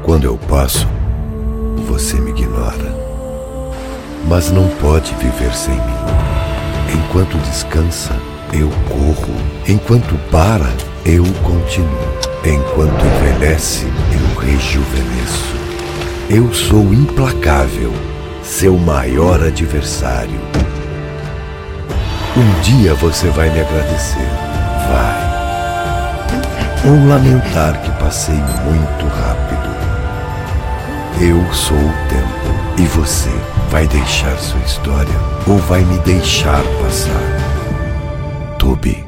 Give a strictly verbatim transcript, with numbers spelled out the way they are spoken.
Quando eu passo, você me ignora. Mas não pode viver sem mim. Enquanto descansa, eu corro. Enquanto para, eu continuo. Enquanto envelhece, eu rejuvenesço. Eu sou implacável, seu maior adversário. Um dia você vai me agradecer. Vai. Ou lamentar que passei muito rápido. Eu sou o tempo. E você vai deixar sua história ou vai me deixar passar? Toby.